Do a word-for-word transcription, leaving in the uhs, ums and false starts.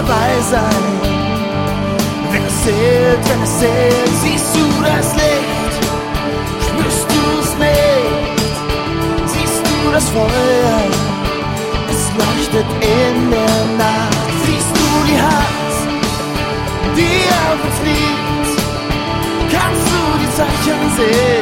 dabei sein. Wenn es zählt, wenn es zählt, siehst du das Licht, spürst du es nicht, siehst du das Feuer, es leuchtet in der Nacht, siehst du die Hand, die auf uns liegt, kannst du die Zeichen sehen.